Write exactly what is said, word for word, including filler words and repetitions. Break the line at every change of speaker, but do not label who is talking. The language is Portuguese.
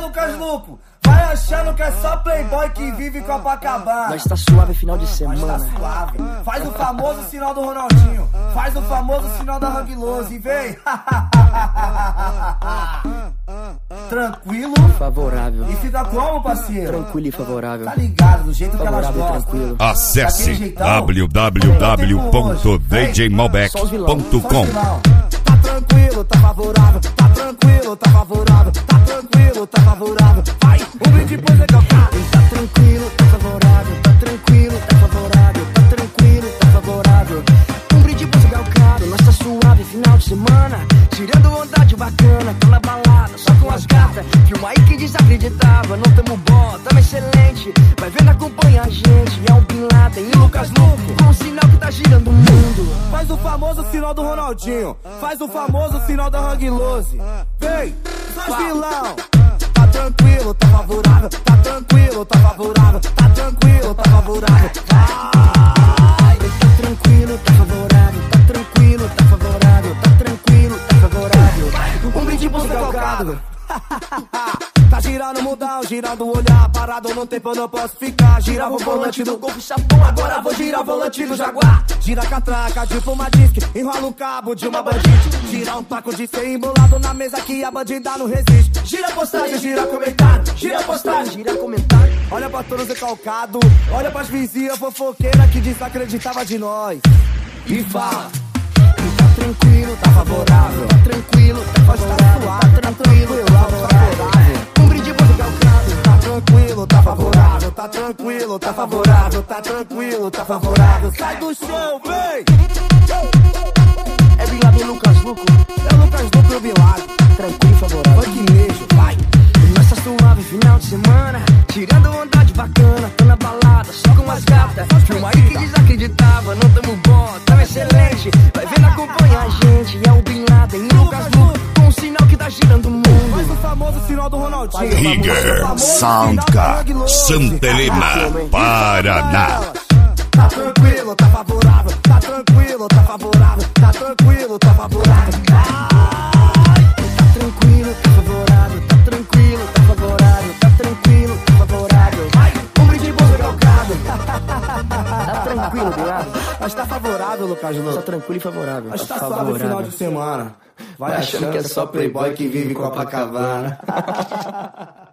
Lucas Luco? Vai achando que é só playboy que vive com Copacabana.
Nós tá suave final de semana.
Nós tá suave. Faz o famoso sinal do Ronaldinho. Faz o famoso sinal da Hang Loose e vem. Tranquilo.
Favorável.
E fica como, parceiro?
Tranquilo e favorável.
Tá ligado, do jeito
favorável
que elas gostam.
Tranquilo.
Acesse w w w ponto d j malbec ponto com.
Tá tranquilo, tá favorável. Tá tranquilo, tá favorável. Tá tranquilo, tá favorável. Vai, um brinde pro Zé Calcado.
Tá tranquilo, tá favorável. Tá tranquilo, tá favorável. Tá tranquilo, tá favorável. Um brinde pro Zé Calcado. Nós tá suave final de semana. Tirando vontade bacana. Tô na balada, só com as gatas. Filma aí que desacreditava. Não tamo bom, tamo excelente. Vai vendo, acompanha a gente. É um Bin Laden e Lucas Luco. Com o sinal que tá girando o mundo.
Faz o famoso sinal do Ronaldinho. Faz o famoso sinal da Hang Loose. Vem, faz vilão. Tá tranquilo, tá favorável. Tá tranquilo, tá favorável. Tá tranquilo, tá favorável.
Vai. Tá tranquilo, tá favorável. Tá tranquilo, tá favorável. Tá tranquilo, tá favorável.
Um brinde pro Zé Calcado. Tá girando mudão, girando o olhar. Parado no tempo eu não posso ficar. Gira o volante do Golf Chapão. Agora vou girar o volante do Jaguar. Gira a catraca, tipo uma disque. Enrola o cabo de uma bandite. Gira um taco de cem embolado na mesa que a bandida não resiste. Gira a postagem, gira comentário. Gira a postagem,
gira comentário.
Olha pra todos recalcado. Olha pras vizinhas fofoqueiras que desacreditava de nós. E fala.
Tá tranquilo, tá favorável. Tá tranquilo, tá favorável. Tá tranquilo, tá favorável. Um brinde pro Zé Calcado.
Tá tranquilo, tá favorável. Tá tranquilo, tá favorável. Tá tranquilo, tá favorável. Sai do chão, vem!
É Bin Laden e Lucas Luco.
É o Lucas Luco e o Bin Laden.
Tranquilo e favorável.
Vai que mesmo, vai!
Nós tá suave final de semana. Tirando vontade bacana. Tô na balada, só com as gatas. Filma aí que desacreditava. Não tamo bom, tamo excelente. Vai vendo, acompanha a gente. É o Bin Laden e Lucas Luco. Com o sinal que tá girando o mundo.
Faz o famoso sinal do Ronaldinho.
Rigger Soundcar, Santa Helena, Paraná.
Tá tranquilo, tá favorável. Tá tranquilo, tá favorável. Tá tranquilo, tá favorável.
Tá tranquilo, tá favorável. Tá tranquilo, tá favorável. Tá tranquilo, tá favorável.
Vai, um brinde pro Zé Calcado.
Tá tranquilo, Bin Laden.
Mas tá favorável, Lucas Luco.
Só tranquilo e favorável.
Mas tá suave
favorável.
final de semana. Vai achando que é só playboy que vive com Copacabana.